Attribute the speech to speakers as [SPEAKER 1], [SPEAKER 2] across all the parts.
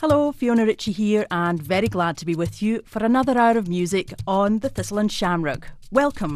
[SPEAKER 1] Hello, Fiona Ritchie here, and very glad to be with you for another hour of music on the Thistle and Shamrock. Welcome.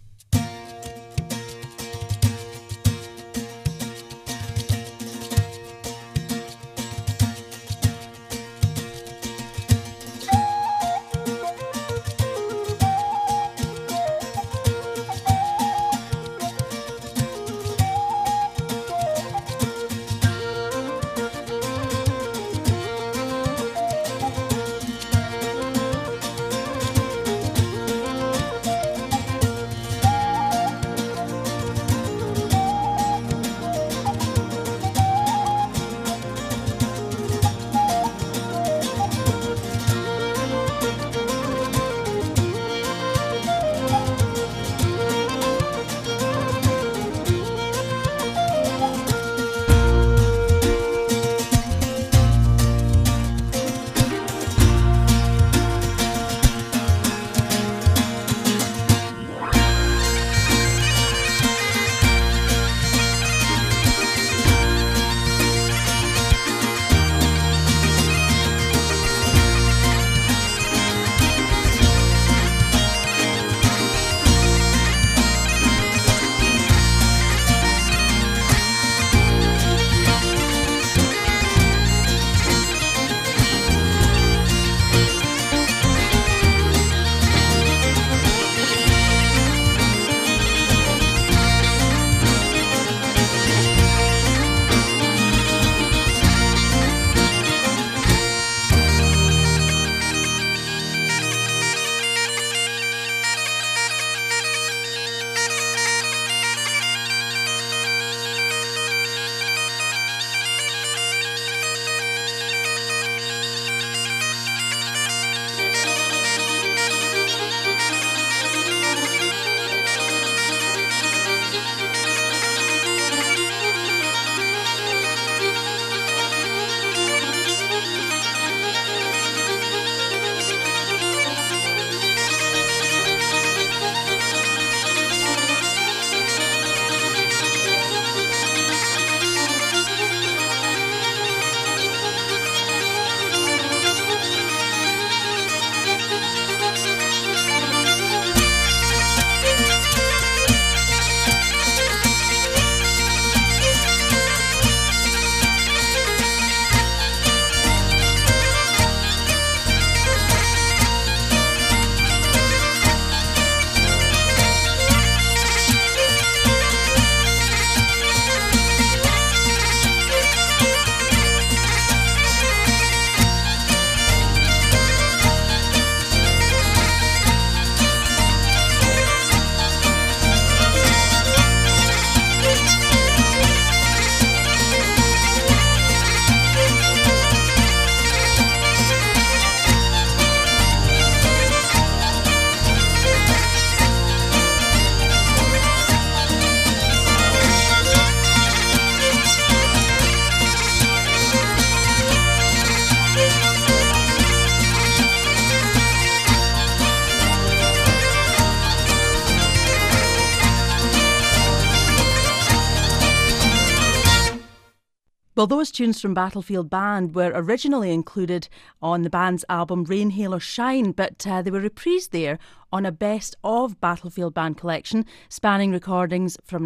[SPEAKER 1] Well, those tunes from Battlefield Band were originally included on the band's album Rain, Hail or Shine, but they were reprised there on a Best of Battlefield Band collection spanning recordings from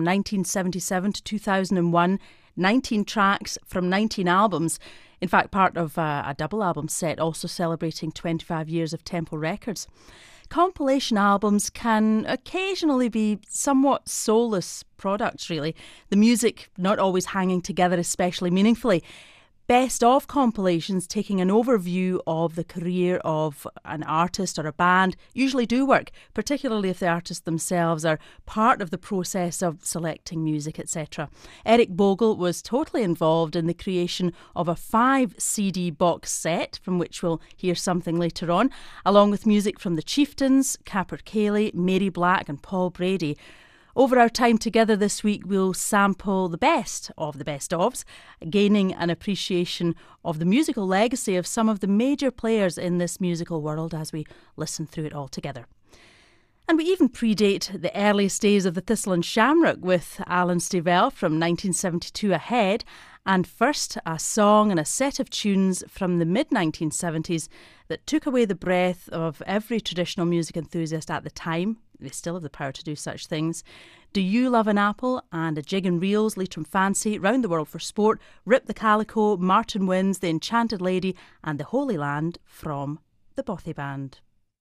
[SPEAKER 1] 1977 to 2001, 19 tracks from 19 albums. In fact, part of a double album set also celebrating 25 years of Tempo Records. Compilation albums can occasionally be somewhat soulless products, really. The music not always hanging together especially meaningfully. Best of compilations taking an overview of the career of an artist or a band usually do work, particularly if the artists themselves are part of the process of selecting music, etc. Eric Bogle was totally involved in the creation of a 5 CD box set, from which we'll hear something later on, along with music from the Chieftains, Capercaillie, Mary Black and Paul Brady. Over our time together this week, we'll sample the best of the best-ofs, gaining an appreciation of the musical legacy of some of the major players in this musical world as we listen through it all together. And we even predate the earliest days of the Thistle and Shamrock with Alan Stivell from 1972 ahead, and first a song and a set of tunes from the mid-1970s that took away the breath of every traditional music enthusiast at the time. They still have the power to do such things. Do You Love an Apple and A Jig and Reels, Leitrim Fancy, Round the World for Sport, Rip the Calico, Martin Wins, The Enchanted Lady and The Holy Land from the Bothy Band.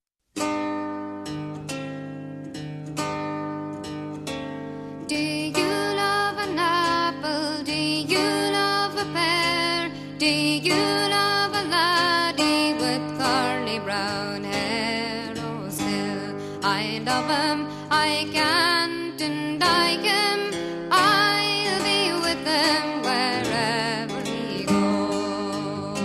[SPEAKER 2] Do you love an apple? Do you love a pear? Do you love a laddie with curly brown hair? Oh, still I love him, I can't deny him. I'll be with him wherever he goes.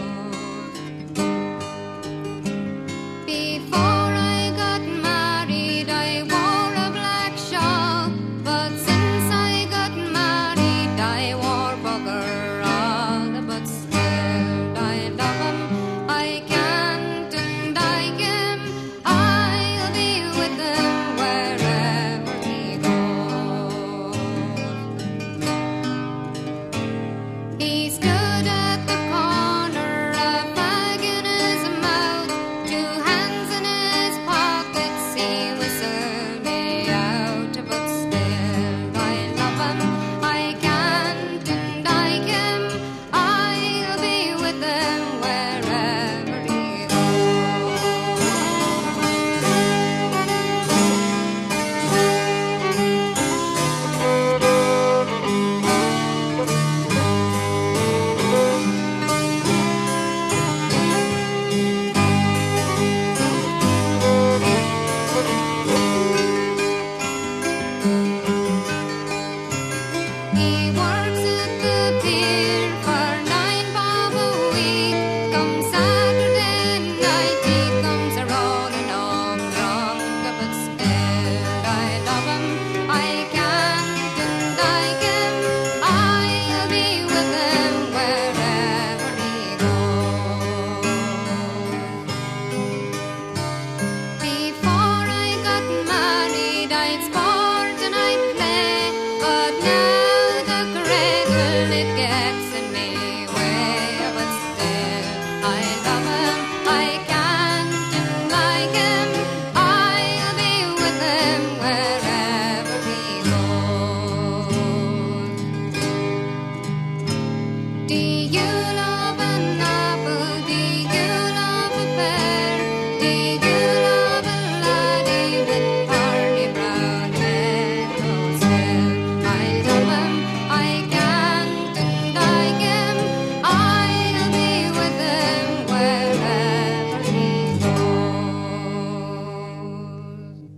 [SPEAKER 2] Before I got married, I wore a black shawl, but since I got married, I wore bugger all. But still, I love him, I can't deny him. I'll be with him wherever he goes. He stood at the corner, a fag in his mouth, two hands in his pockets, he whistled me out. But still, I love him, I can't deny him. I'll be with him wherever he He works at the pier for 9 bob a week. Come Saturday night, he comes a rolling home drunk. But still, I love him, I can't deny him. I'll be with him wherever he goes. Before I got married, I'd sport and I'd play, but now the cradle it gets in me way. But still, I love him, I can't deny him. I'll be with him wherever he goes. Do you love an apple? Do you love a pear? Do you love a laddie with curly brown hair? Oh, still, I love him, I can't deny him. I'll be with him wherever he goes.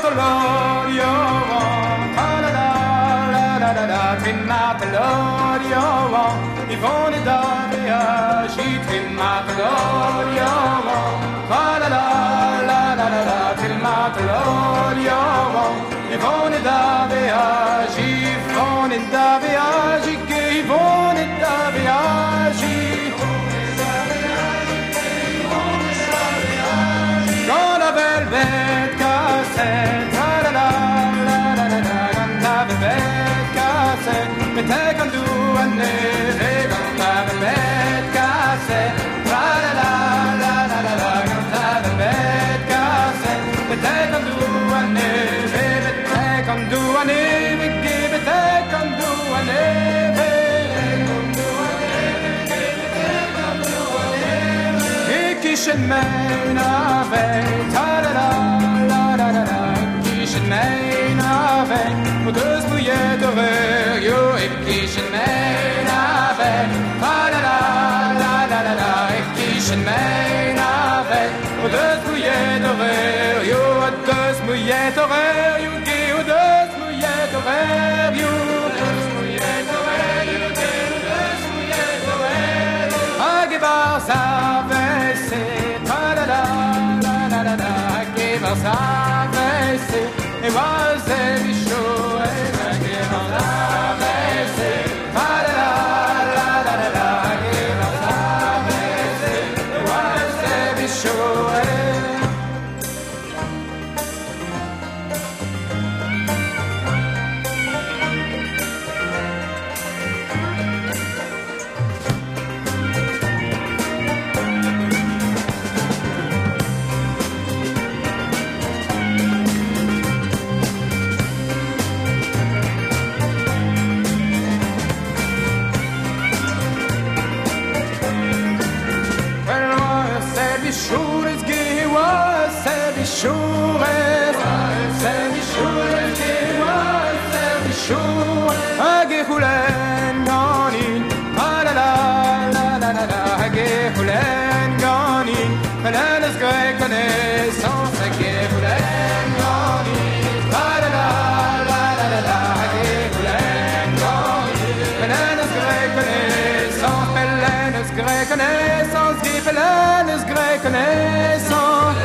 [SPEAKER 3] Matalorio, Trin Matalorio, Yvonne Davia, she Trin Matalorio, Trin Matalorio, Yvonne Davia, she Yvonne Davia, she Yvonne Davia, she Gonna velvet cassette, men take on do a neve, gonna have a bed cassette, la la la la la la la, gonna have a bed cassette, men take on do a neve, men take on do a neve, give it, take on do a neve, take on do a neve, give it, take on do a neve. Ikishen mein ave, ta la la la la la la, ikishen mein ave, och dus bouillet d'horreur, yo, ikishen mein ave, ta la la la la la la, ikishen mein ave, och dus bouillet d'horreur, yo, och dus bouillet d'horreur, yo, och dus bouillet d'horreur, yo, dus bouillet d'horreur, yo, dus bouillet d'horreur, agebar sa vese, ta la la la la la la, agebar sa vese, et was er die show, et agebar sa vese, ta la la la la la, agebar sa vese, et was er die show. Shures ge was selbi shures selbi shures ge was selbi shures age hulen ganin la la la la la la age hulen ganin alanas grek connaissance age hulen ganin la la la la la la age hulen ganin alanas grek connaissance alanas grek connaissance Alanas grek connaissance,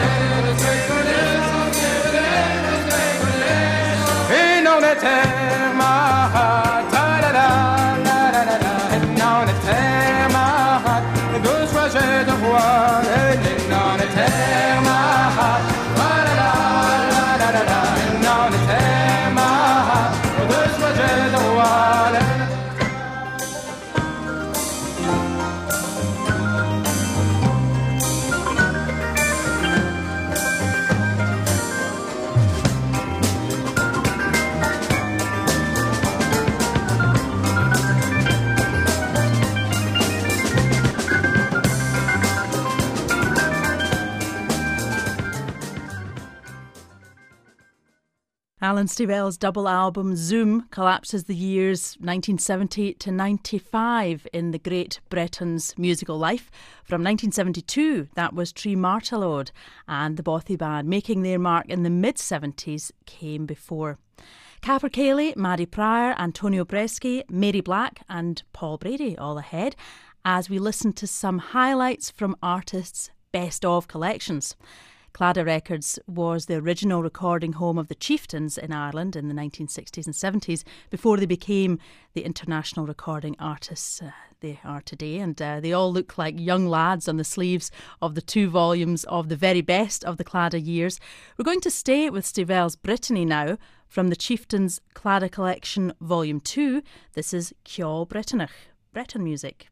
[SPEAKER 3] et non est terre mahat, la la la la la la, et non est terre mahat, et deux fois j'ai de voir, et non est terre mahat, la la la la la la, et non est terre mahat, et deux fois j'ai de voir.
[SPEAKER 1] Alan Stivell's double album Zoom collapses the years 1970 to 95 in the Great Bretons' musical life. From 1972, that was Trí Martalóid, and the Bothy Band, making their mark in the mid-70s, came before. Capper Cayley, Maddie Pryor, Antonio Bresci, Mary Black and Paul Brady all ahead as we listen to some highlights from artists' best-of collections. Claddagh Records was the original recording home of the Chieftains in Ireland in the 1960s and 70s before they became the international recording artists they are today. And they all look like young lads on the sleeves of the 2 volumes of the very best of the Claddagh years. We're going to stay with Stivell's Brittany now from the Chieftains Claddagh Collection Volume 2. This is Ceol Bretonach, Breton music.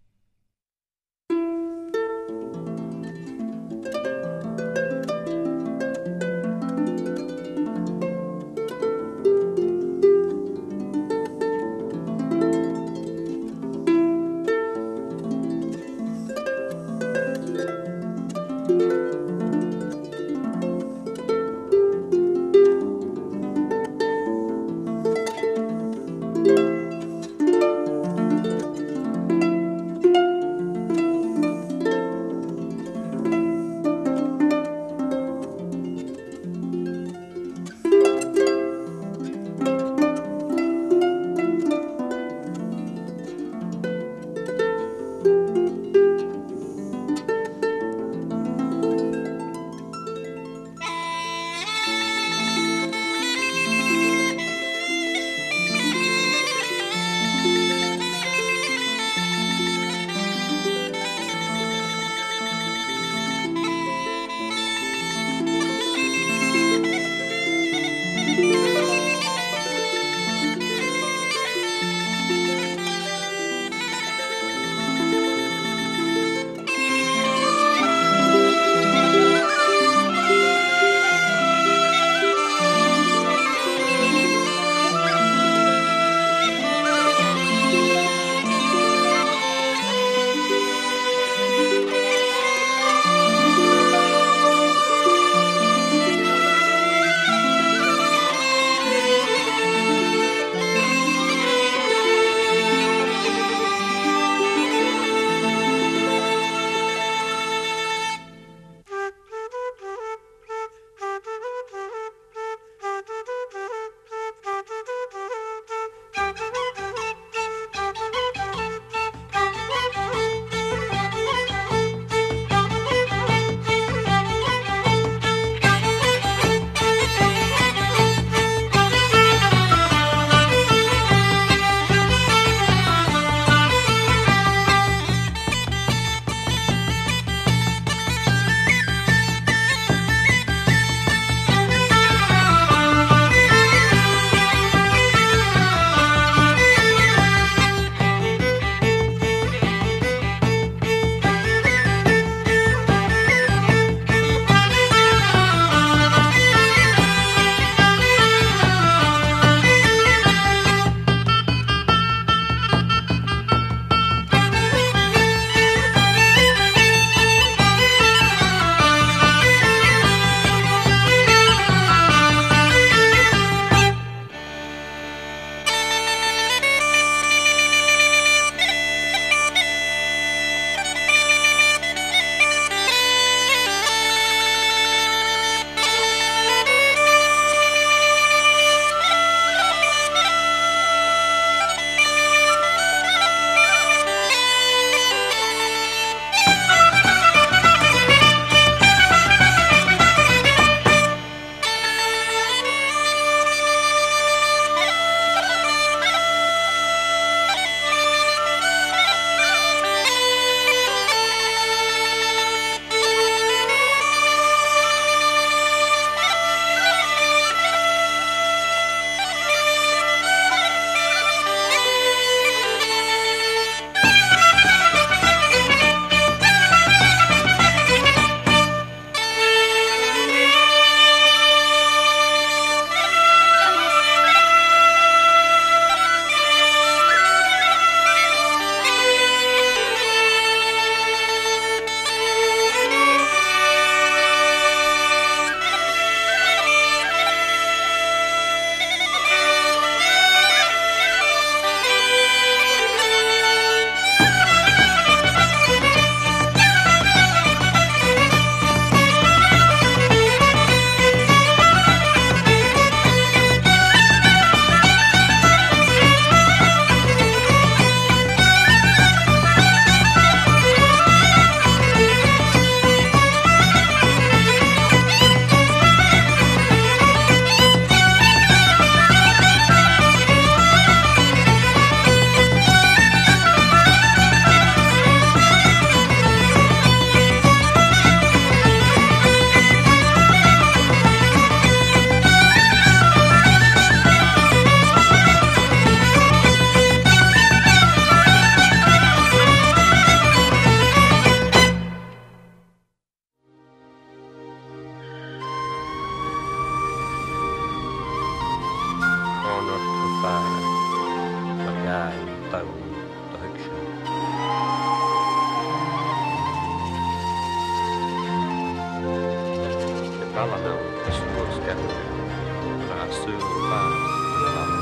[SPEAKER 4] Gallamel as suas skepper para a sua paz na lama.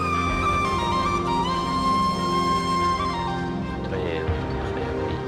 [SPEAKER 4] Traer reali.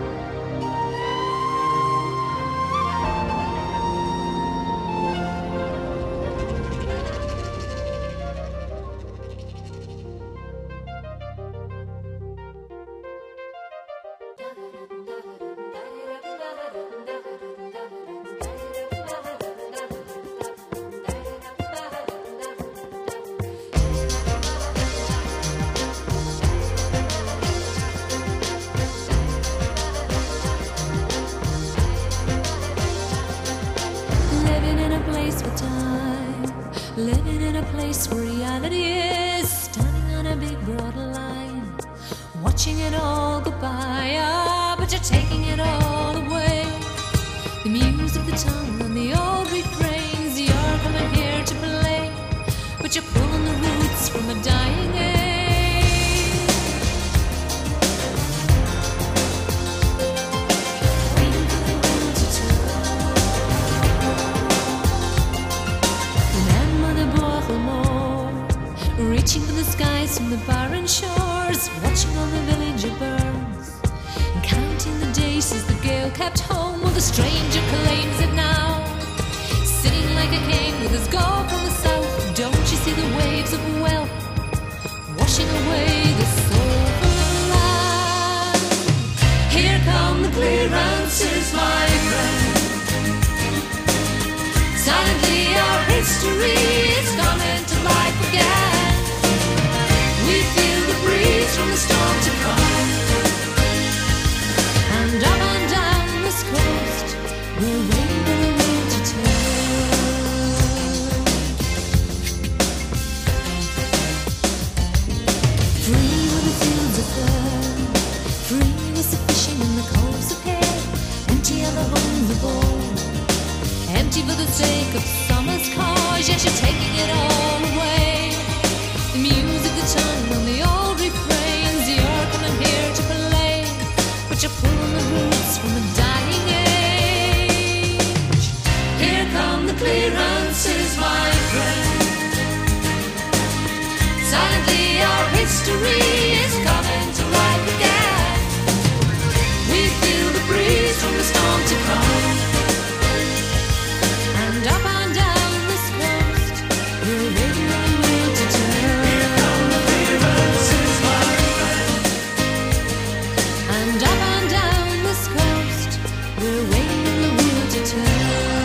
[SPEAKER 5] Living in a place with time, living in a place where reality is standing on a big broad line, watching it all go by. Ah, but you're taking it all away. The music, the tongue, and the old refrains. You're coming here to play, but you're pulling the roots from a dying age. Waiting for the world to turn. Reaching for the skies from the barren shores, watching all the villager burns, and counting the days as the gale kept home. Well, the stranger claims it now, sitting like a king with his gold from the south. Don't you see the waves of wealth washing away the soulful land? Here come the clearances, my friend. Silently our history is coming to life again. We feel the breeze from the storm to come. And up and down this coast, we're waiting for the wind to turn. Free where the fields are fair, free was the fishing in the coves of hay, empty are the homes of old, empty for the sake of summer's cause. Yet you're taking it all away. The music, the tongue, and the old refrains. You're coming here to play, but you're pulling the roots from a dying age. Here come the clearances, my friend. Silently our history is coming to life again. We feel the breeze from the storm to come. And up and down this coast, we're waiting on the wind to turn. Here come the clearances, my friend. And up and down this coast, we're waiting on the wheel to turn.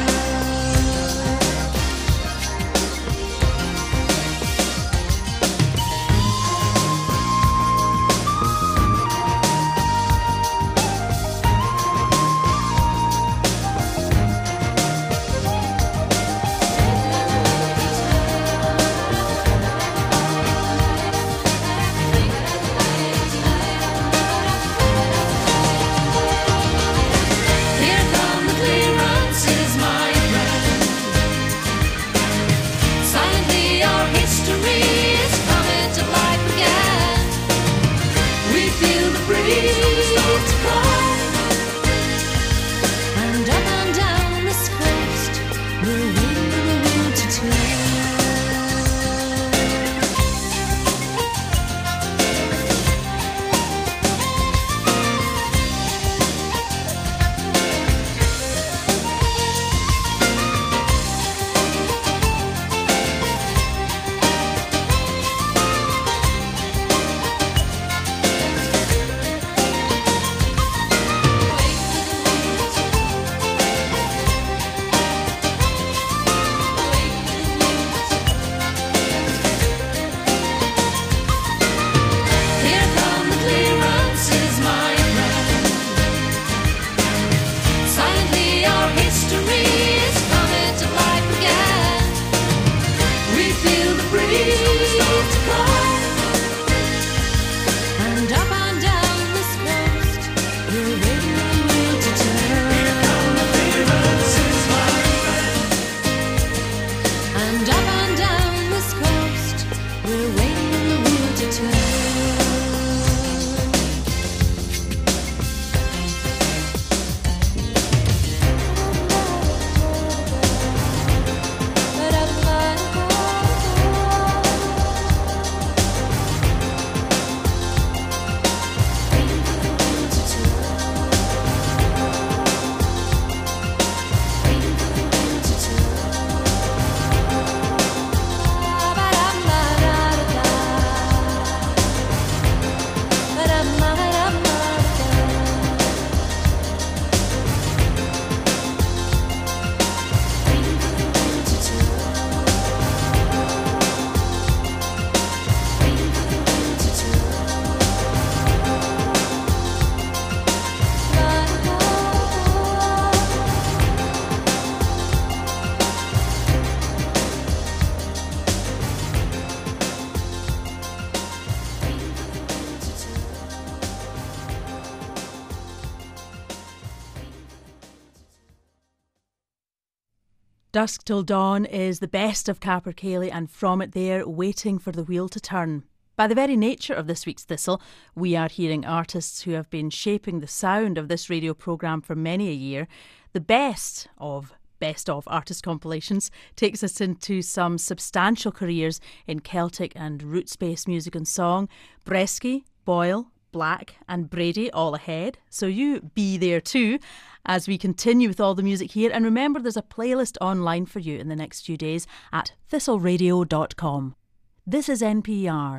[SPEAKER 1] Dusk Till Dawn is the best of Capercaillie, and from it there, Waiting for the Wheel to Turn. By the very nature of this week's Thistle, we are hearing artists who have been shaping the sound of this radio programme for many a year. The best of artist compilations takes us into some substantial careers in Celtic and roots-based music and song. Bresky, Boyle, Black and Brady all ahead, so you be there too as we continue with all the music here. And remember, there's a playlist online for you in the next few days at thistleradio.com. This is NPR.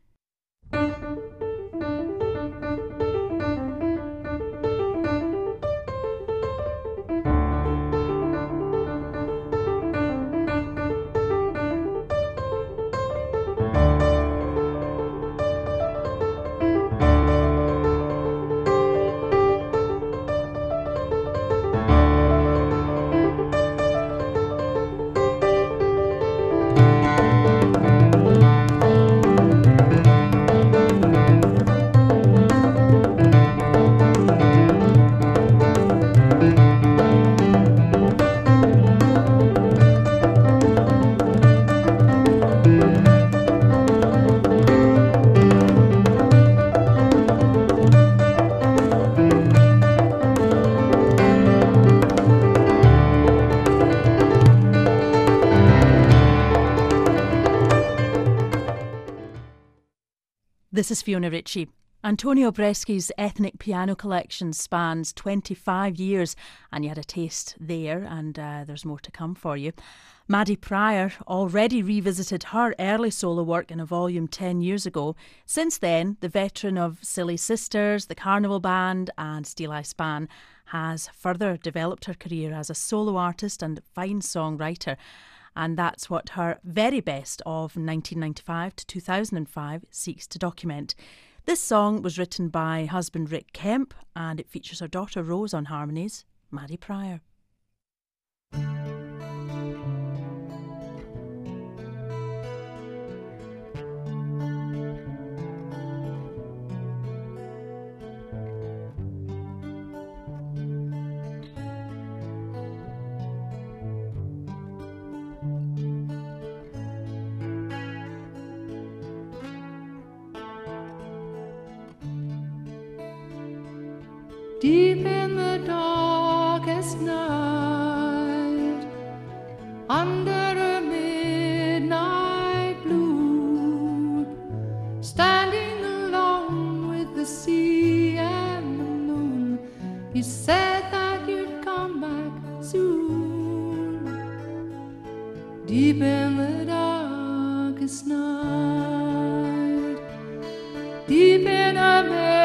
[SPEAKER 1] This is Fiona Ritchie. Antonio Bresky's ethnic piano collection spans 25 years, and you had a taste there, and there's more to come for you. Maddie Pryor already revisited her early solo work in a volume 10 years ago. Since then, the veteran of Silly Sisters, the Carnival Band and Steel Eye Span has further developed her career as a solo artist and fine songwriter. And that's what her very best of 1995 to 2005 seeks to document. This song was written by husband Rick Kemp, and it features her daughter Rose on harmonies. Maddie Pryor.
[SPEAKER 6] Deep in the darkest night, under a midnight blue, standing alone with the sea and the moon, you said that you'd come back soon. Deep in the darkest night, deep in a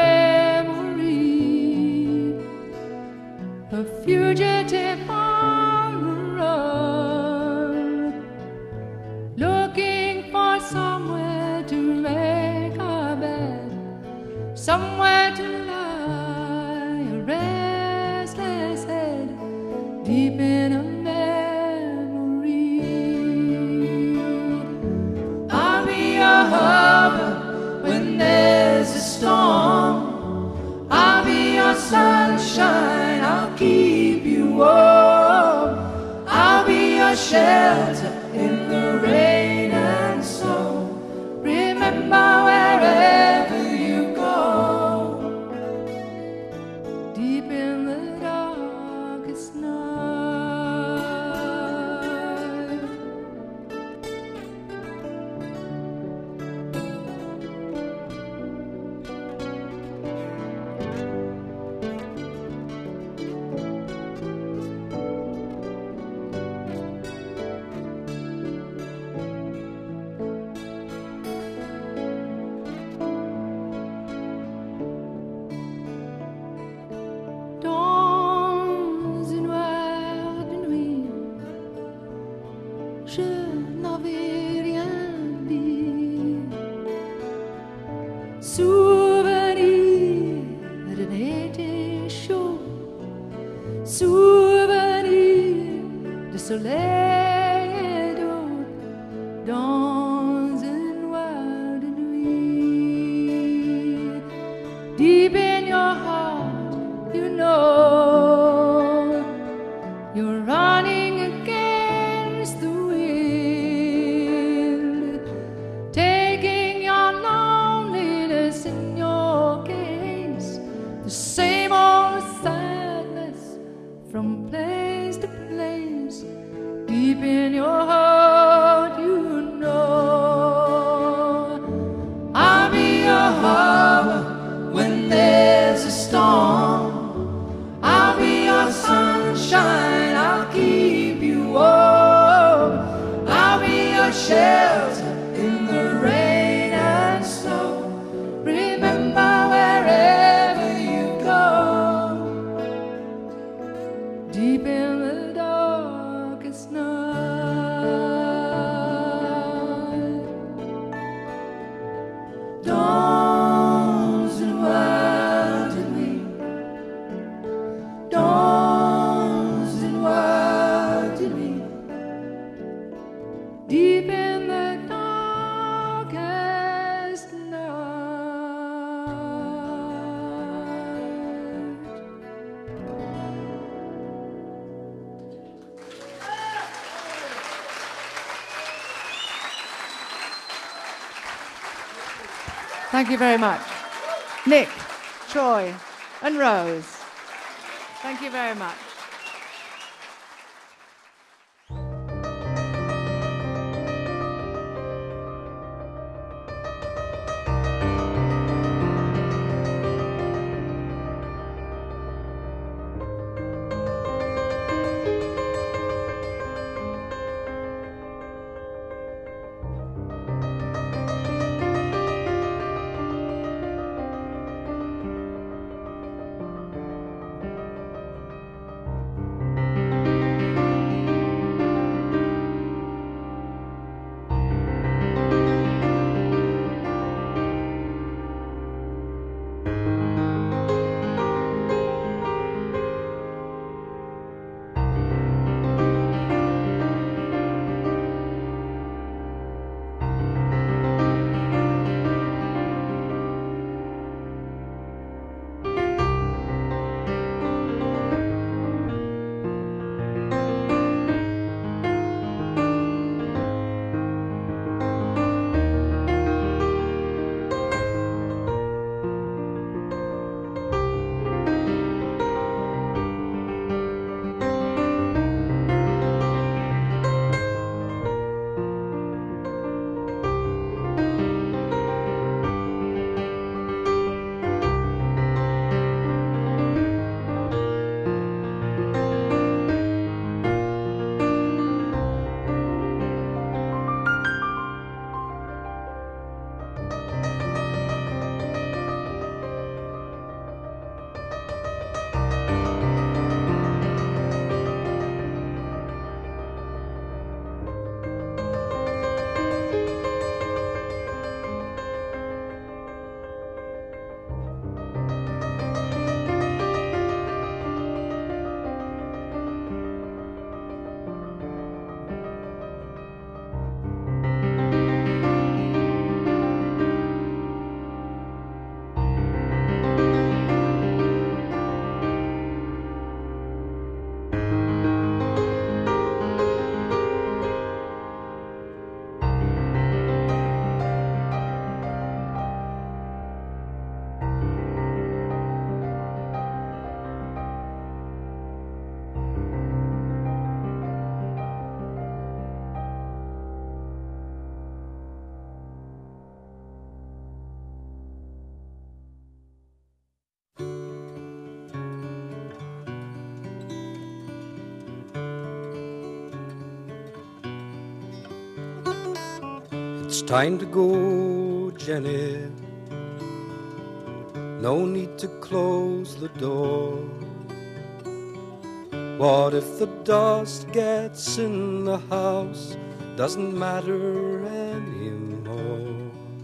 [SPEAKER 6] a fugitive on the road, looking for somewhere to make a bed, somewhere to lie a restless head, deep in a memory. I'll be your harbor when there's a storm, I'll be your sunshine, I'll keep you warm, I'll be your shelter in the rain and snow. Remember wherever you go, deep in the darkest night. Soleil d'aube, dans une wild nuit. Deep in your heart, you know you're running again. deep in the darkest night. Dawns and wild and weak, dawns and wild and weak, deep in the darkest night. Thank you very much. Nick, Troy, and Rose. Thank you very much.
[SPEAKER 7] It's time to go, Jenny. No need to close the door. What if the dust gets in the house? Doesn't matter anymore.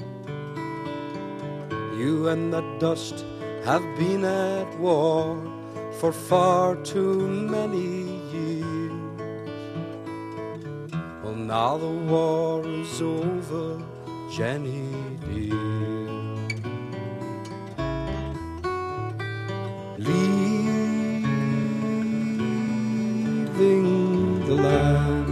[SPEAKER 7] You and that dust have been at war for far too many years. Well, now the war is over, Jenny dear. Leaving the land,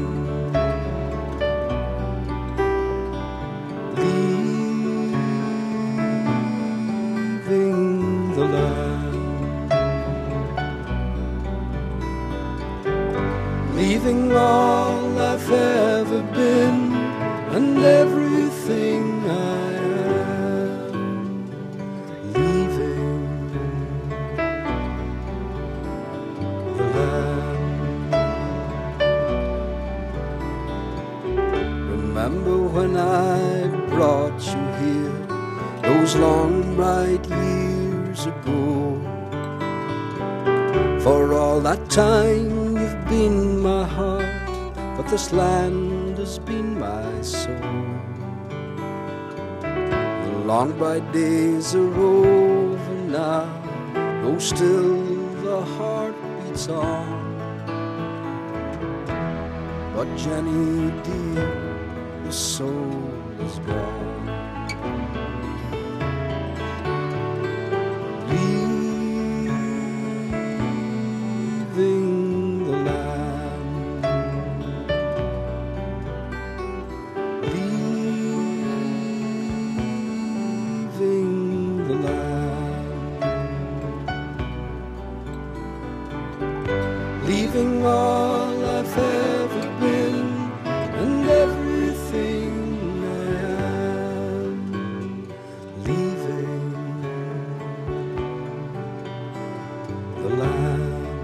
[SPEAKER 7] leaving the land, leaving all I've ever been and everything I am, leaving the land. Remember when I brought you here those long bright years ago? For all that time you've been my heart, but this land has been my soul. The long bright days are over now, though still the heart beats on. But Jenny dear, the soul is gone. Leaving the land, leaving the land, leaving all I've ever been and everything I am, leaving the land.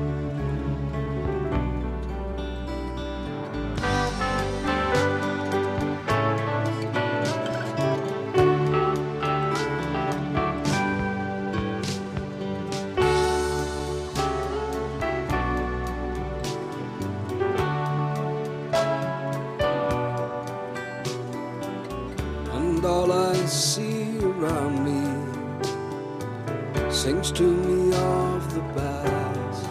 [SPEAKER 7] And all I see around me sings to me of the past.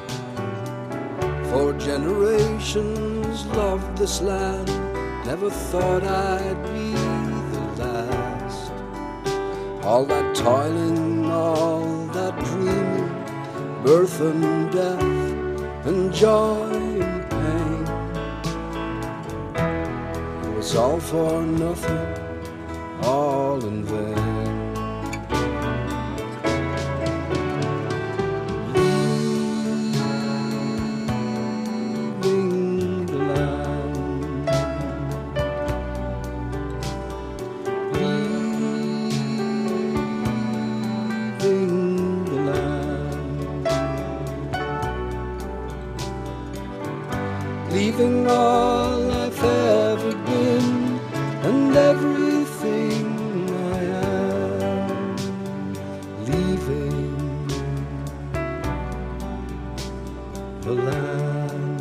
[SPEAKER 7] For generations loved this land, never thought I'd be the last. All that toiling, all that dreaming, birth and death and joy and pain, it was all for nothing, all in vain. Leaving the land, leaving the land, leaving all I've ever been and everything I am, leaving the land.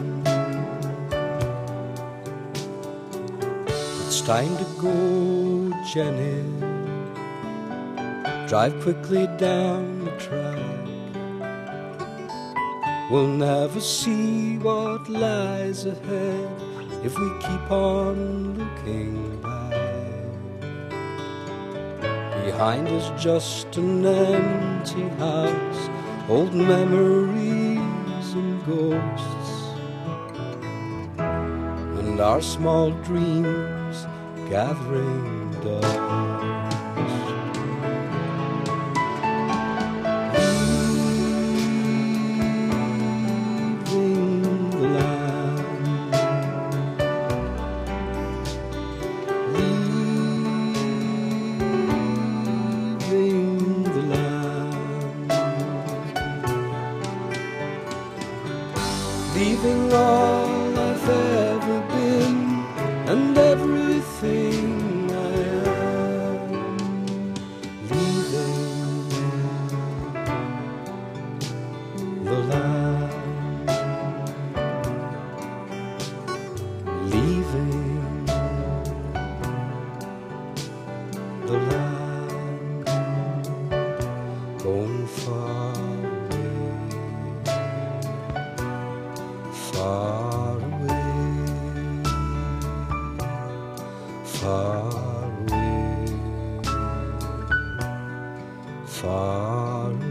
[SPEAKER 7] It's time to go, Jenny. Drive quickly down the track. We'll never see what lies ahead if we keep on looking back. Behind us just an empty house, old memories and ghosts, and our small dreams gathering dust. Leaving the land, leaving the land, leaving all I've ever been and everything I am, leaving the land, leaving the land, going far away, far away, far away, far away.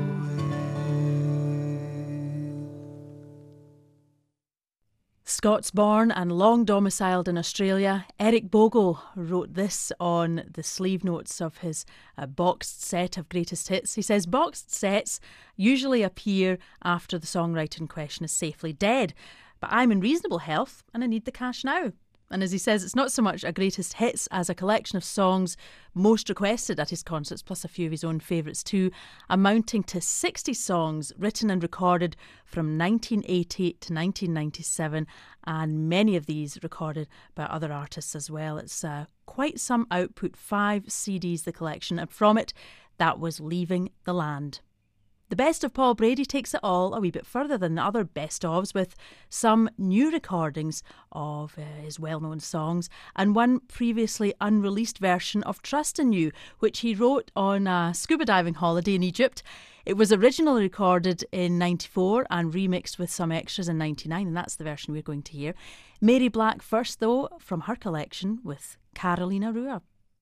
[SPEAKER 1] Scots-born and long domiciled in Australia, Eric Bogle wrote this on the sleeve notes of his boxed set of greatest hits. He says, boxed sets usually appear after the songwriter in question is safely dead, but I'm in reasonable health and I need the cash now. And as he says, it's not so much a greatest hits as a collection of songs most requested at his concerts, plus a few of his own favourites too, amounting to 60 songs written and recorded from 1980 to 1997, and many of these recorded by other artists as well. It's quite some output, 5 CDs the collection, and from it, that was Leaving the Land. The best of Paul Brady takes it all a wee bit further than the other best-ofs, with some new recordings of his well-known songs and one previously unreleased version of Trust in You, which he wrote on a scuba diving holiday in Egypt. It was originally recorded in 94 and remixed with some extras in 99, and that's the version we're going to hear. Mary Black first, though, from her collection with Carolina Ruhr.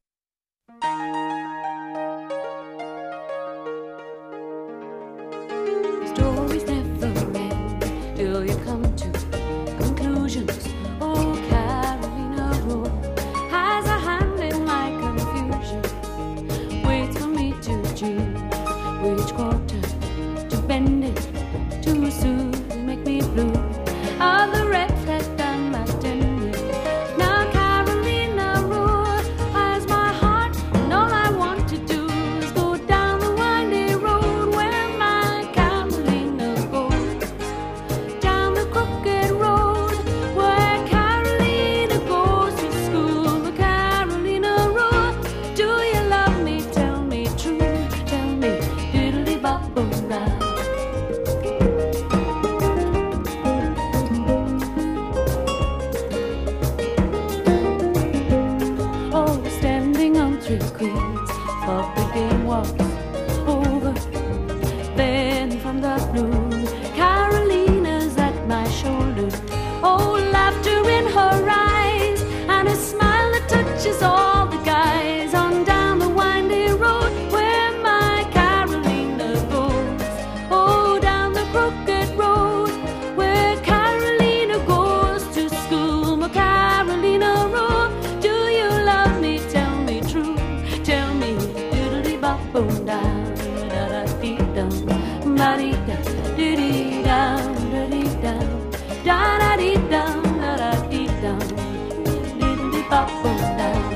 [SPEAKER 5] Stories never end till you come to conclusions. Oh, Carolina Ruhr has a hand in my confusion. Waits for me to choose which quarter to bend it to soothe, make me blue. Of the red flag done my tender. Now Carolina Ruhr has my heart, and all I want to do is go down the windy road where my Carolina goes. Down the crooked road where Carolina goes to school. But Carolina Ruhr, do you love me? Tell me true. Tell me diddly bop around. Oh, standing on 3 queens, for the game walks over. Then from the blue, Carolina's at my shoulder. Oh, laughter in her eyes, and a smile that touches all the guys. On down the windy road where my Carolina goes. Oh, down the crooked road where Carolina goes to school. My Carolina Ruhr, do you love me? Tell me true. Tell me diddly bop boom down, da da dee dum, ba dee da, dee dee dum, da dee dum, da da dee dum, da da dee dum, diddly bop boom down.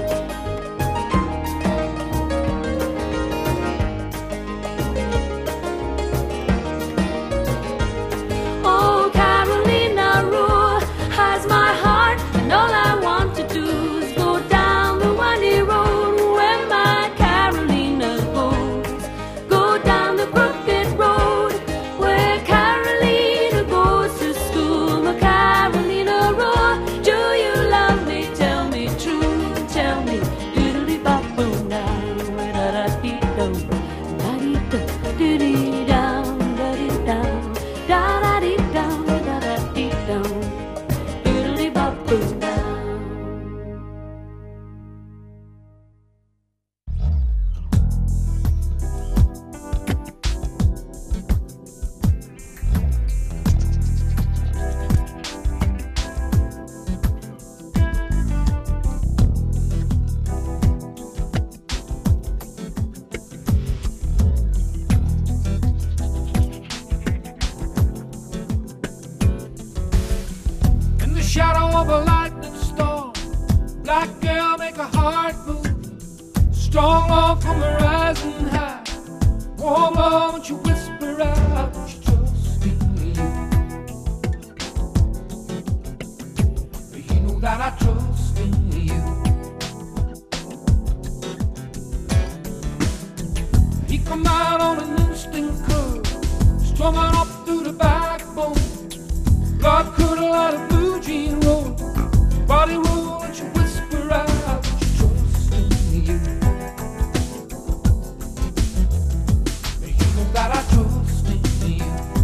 [SPEAKER 5] Oh, Carolina Ruhr has my heart, and all I want to do is go down the windy road where my Carolina goes. Go down the crooked road where Carolina goes to school. My Carolina Ruhr, do you love me? Tell me true. Tell me diddly bop boom down, da da dee dum, da dee da, dee dee dum, da dee dum, da da dee dum, da da dee dum, diddly bop boom down.
[SPEAKER 3] In the shadow of a lightning storm, black girl make a heart move. Strong love from the rising high. Warm love when you whisper out that you trust in you. You know that I trust in you. He come out on an instant curve, strumming up through the backbone. God could have let a blue jean roll, body roll, and you whisper out that you trust in you. You know that I trust in you.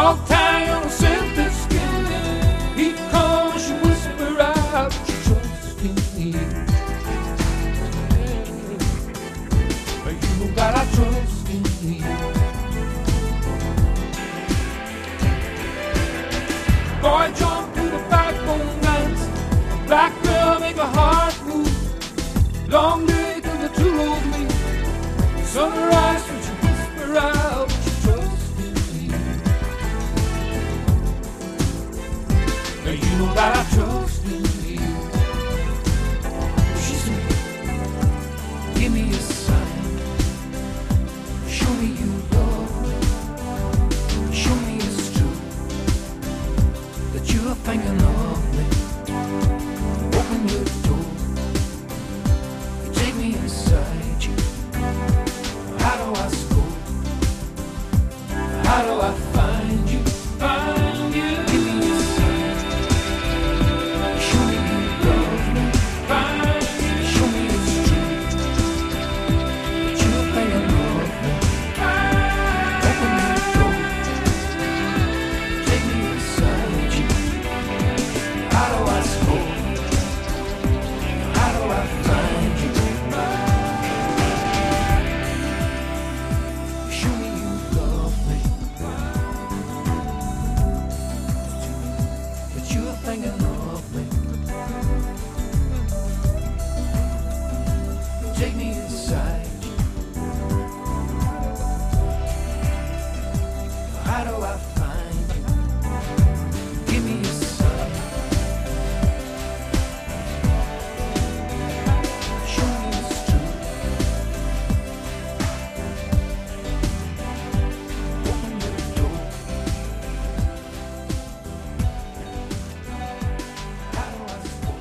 [SPEAKER 3] Dog tie on a silky skin. He calls, she whisper out, she trusts in me. You gotta trust in me. Boy, jump through the backbone dance. Black girl make a heart move. Long day till the two of me. Sunrise when she whisper out, she trusts in me. Now you know that I trust in me. She said, give me a sign. Show me you love me. Show me it's true that you're thinking of me. Open your door. You take me inside you. How do I score? How do I find you? Find you. Give me a sign. Show me you love me. Find you. Show me it's true that you're thinking of me. Open your door. Take me inside you. How do I score? How do I find you? Show me you love me. That you're thinking of me. Take me inside you. How do I find you? Give me a sign. Show me it's true. Open your door. How do I score?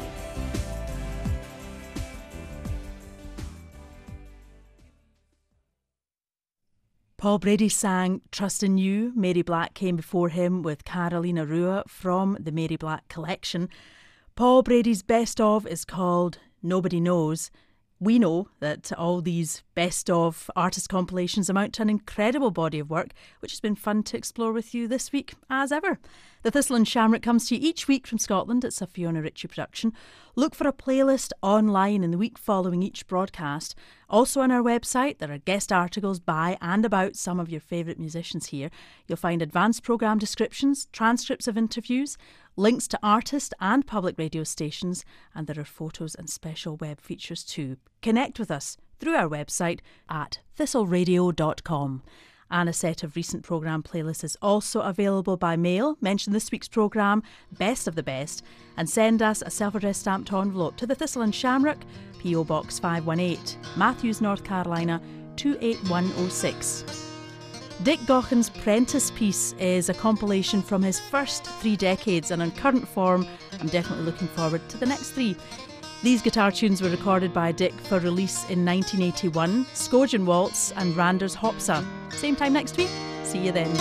[SPEAKER 1] Paul Brady sang Trust in You. Mary Black came before him with Carolina Rua from the Mary Black collection. Paul Brady's best of is called Nobody Knows. We know that all these best of artist compilations amount to an incredible body of work, which has been fun to explore with you this week, as ever. The Thistle and Shamrock comes to you each week from Scotland. It's a Fiona Ritchie production. Look for a playlist online in the week following each broadcast. Also on our website, there are guest articles by and about some of your favourite musicians here. You'll find advanced programme descriptions, transcripts of interviews, links to artist and public radio stations, and there are photos and special web features too. Connect with us through our website at thistleradio.com. And a set of recent programme playlists is also available by mail. Mention this week's programme, Best of the Best, and send us a self-addressed stamped envelope to the Thistle and Shamrock, P.O. Box 518, Matthews, North Carolina 28106. Dick Gaughan's Prentice piece is a compilation from his first 3 decades, and in current form, I'm definitely looking forward to the next 3. These guitar tunes were recorded by Dick for release in 1981, Skojan Waltz and Randers Hopsa. Same time next week. See you then.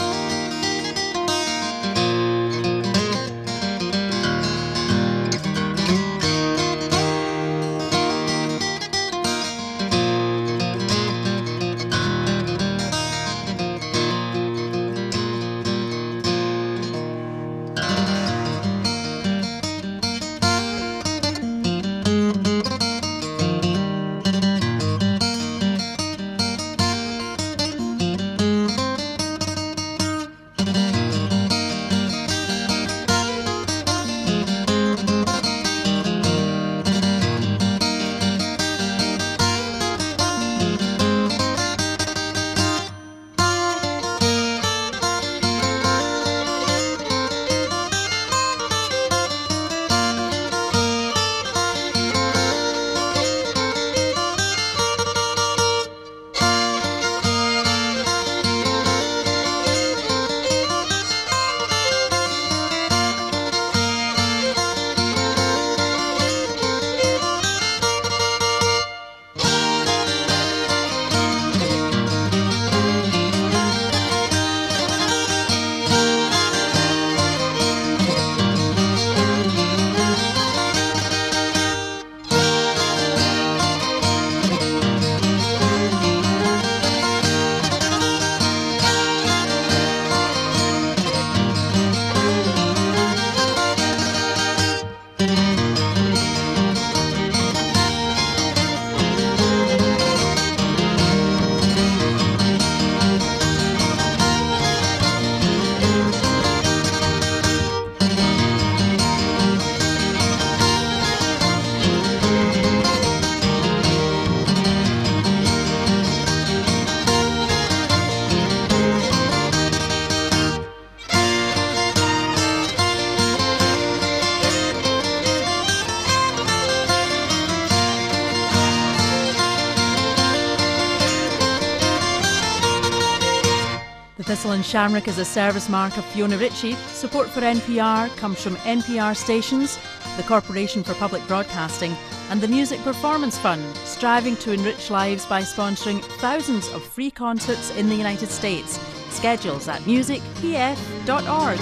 [SPEAKER 1] Castle in Shamrock is a service mark of Fiona Ritchie. Support for NPR comes from NPR stations, the Corporation for Public Broadcasting, and the Music Performance Fund, striving to enrich lives by sponsoring thousands of free concerts in the United States. Schedules at musicpf.org.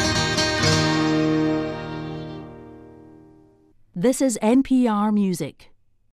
[SPEAKER 1] This is NPR Music.